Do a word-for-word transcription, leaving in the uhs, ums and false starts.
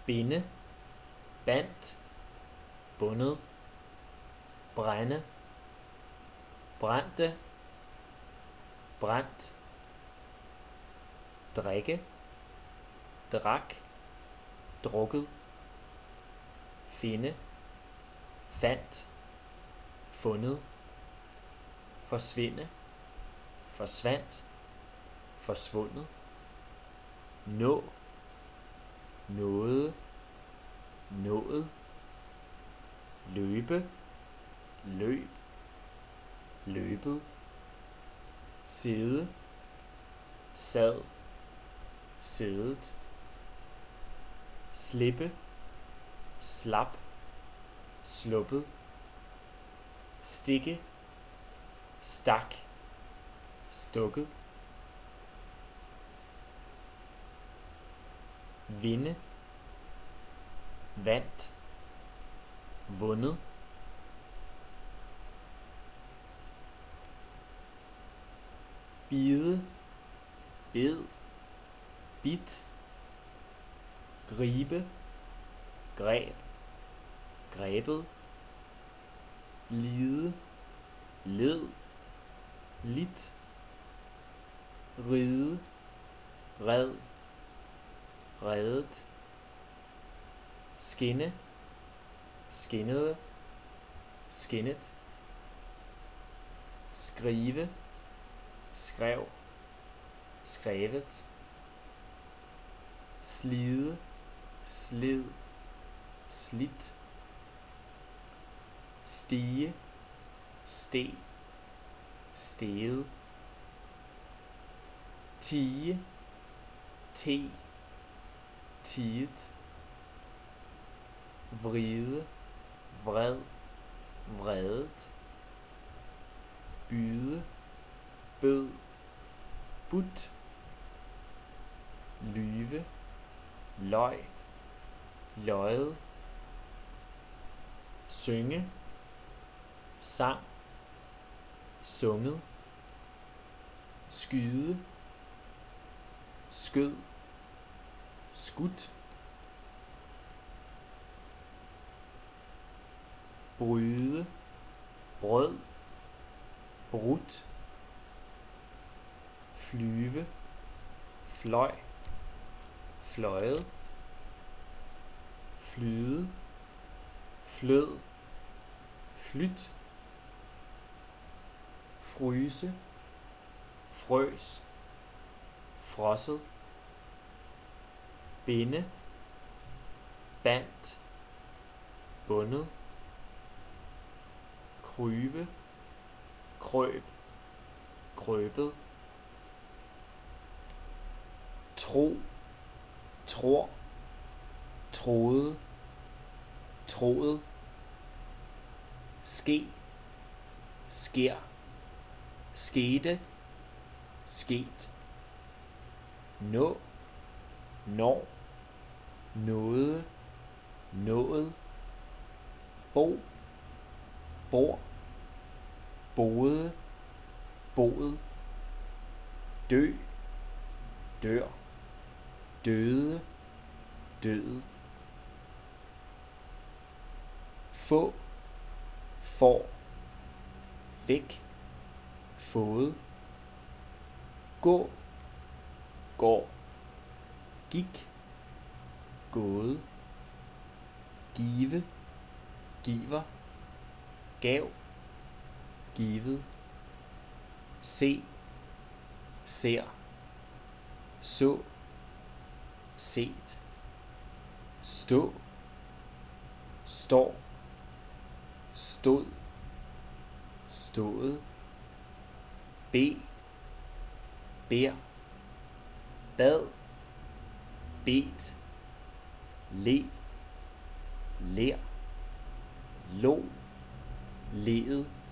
binde, bandt, bundet, brænde, brændte, brændt, drikke, drak, drukket, finde, fandt, fundet, forsvinde, forsvandt, forsvundet, nå, nåede, nået, løbe, løb, løbet, sidde, sad, siddet, slippe, slap, sluppet, stikke, stak, stukket, vinde, vandt, vundet, bide, bed, bit, gribe, greb, grebet, lide, led, lit, ride, red, reddet, skinne, skinnede, skinnet, skrive, skrev, skrevet, slide, slid, slidt, stige, steg, steget, tie, te, tiet, vride, vred, vredet, byde, bød, budt, lyve, løg, løjet, synge, sang, sunget, skyde, skød, skudt, bryde, brød, brudt, flyve, fløj, fløjet, flyde, flød, flyt, fryse, frøs, frosset, binde, bandt, bundet, krybe, krøb, krøbet, tro, tror, troede, troet, ske, sker, skete, sket, nå, når, nåede, nået, bo, bor, boede, boet, dø, dør, døde, død, få, får, fik, fået, gå, går, gik, gået, give, giver, gav, givet, se, ser, så, set, stå, står, stod, stået, be, ber, bad, bedt, le, ler, lå, leet,